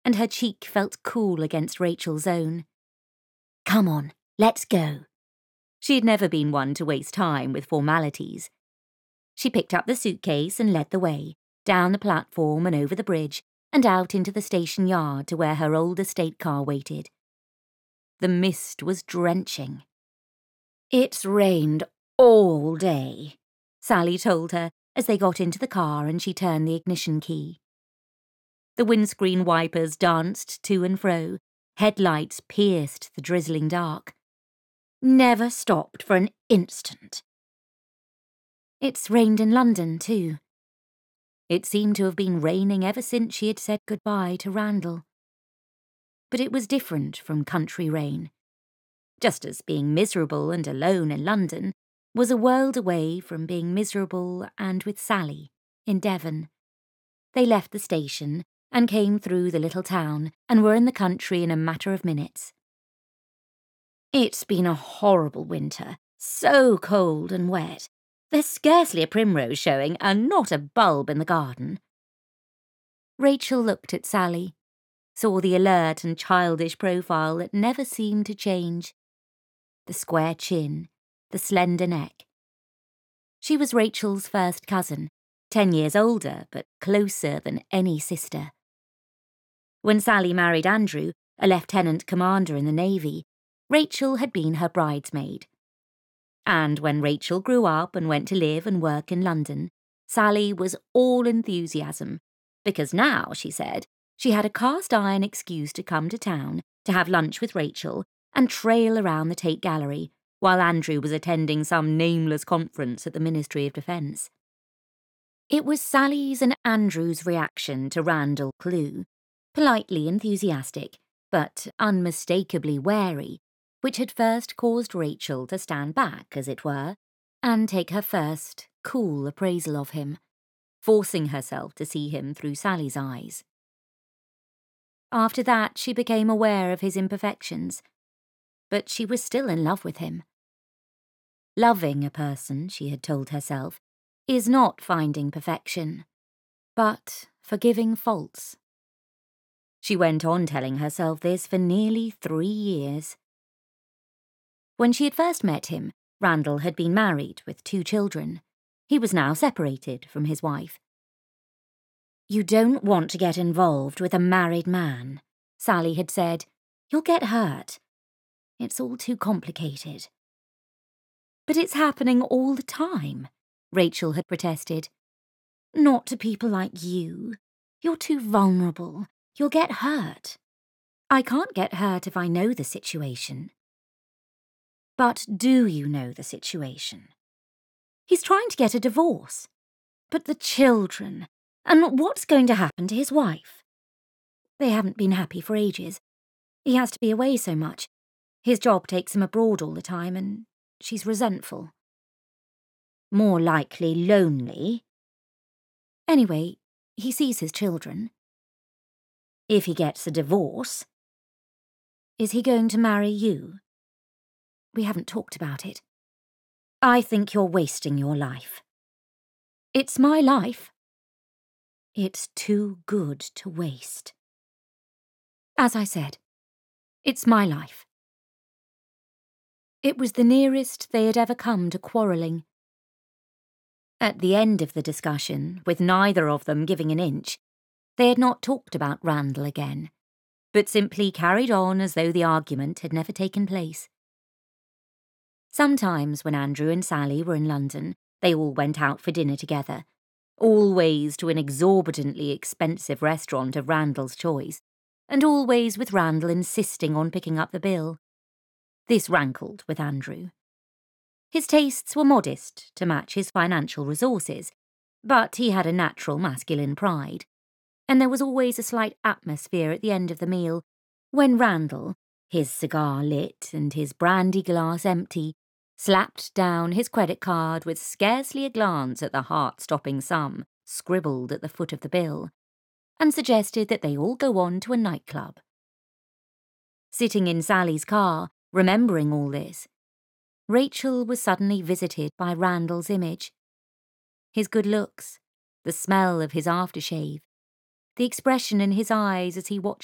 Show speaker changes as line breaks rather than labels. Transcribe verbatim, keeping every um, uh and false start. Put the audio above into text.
and her cheek felt cool against Rachel's own. "Come on, let's go." She had never been one to waste time with formalities. She picked up the suitcase and led the way, down the platform and over the bridge, and out into the station yard to where her old estate car waited. The mist was drenching. "It's rained all day," Sally told her as they got into the car and she turned the ignition key. The windscreen wipers danced to and fro, headlights pierced the drizzling dark. "Never stopped for an instant." It's rained in London, too. It seemed to have been raining ever since she had said goodbye to Randall. But it was different from country rain. Just as being miserable and alone in London was a world away from being miserable and with Sally in Devon. They left the station and came through the little town and were in the country in a matter of minutes. "It's been a horrible winter, so cold and wet. There's scarcely a primrose showing and not a bulb in the garden." Rachel looked at Sally, saw the alert and childish profile that never seemed to change. The square chin, the slender neck. She was Rachel's first cousin, ten years older but closer than any sister. When Sally married Andrew, a lieutenant commander in the Navy, Rachel had been her bridesmaid. And when Rachel grew up and went to live and work in London, Sally was all enthusiasm, because now, she said, she had a cast-iron excuse to come to town to have lunch with Rachel and trail around the Tate Gallery while Andrew was attending some nameless conference at the Ministry of Defence. It was Sally's and Andrew's reaction to Randall Clue, politely enthusiastic, but unmistakably wary, which had first caused Rachel to stand back, as it were, and take her first, cool appraisal of him, forcing herself to see him through Sally's eyes. After that, she became aware of his imperfections, but she was still in love with him. Loving a person, she had told herself, is not finding perfection, but forgiving faults. She went on telling herself this for nearly three years. When she had first met him, Randall had been married with two children. He was now separated from his wife. "You don't want to get involved with a married man," Sally had said. "You'll get hurt. It's all too complicated." "But it's happening all the time," Rachel had protested. "Not to people like you. You're too vulnerable. You'll get hurt." "I can't get hurt if I know the situation." "But do you know the situation? He's trying to get a divorce. But the children, and what's going to happen to his wife? They haven't been happy for ages. He has to be away so much. His job takes him abroad all the time, and she's resentful." "More likely lonely." "Anyway, he sees his children." "If he gets a divorce." "Is he going to marry you?" "We haven't talked about it." "I think you're wasting your life." "It's my life." "It's too good to waste." "As I said, it's my life." It was the nearest they had ever come to quarrelling. At the end of the discussion, with neither of them giving an inch, they had not talked about Randall again, but simply carried on as though the argument had never taken place. Sometimes when Andrew and Sally were in London, they all went out for dinner together, always to an exorbitantly expensive restaurant of Randall's choice, and always with Randall insisting on picking up the bill. This rankled with Andrew. His tastes were modest to match his financial resources, but he had a natural masculine pride, and there was always a slight atmosphere at the end of the meal when Randall, his cigar lit and his brandy glass empty, slapped down his credit card with scarcely a glance at the heart-stopping sum scribbled at the foot of the bill, and suggested that they all go on to a nightclub. Sitting in Sally's car, remembering all this, Rachel was suddenly visited by Randall's image. His good looks, the smell of his aftershave, the expression in his eyes as he watched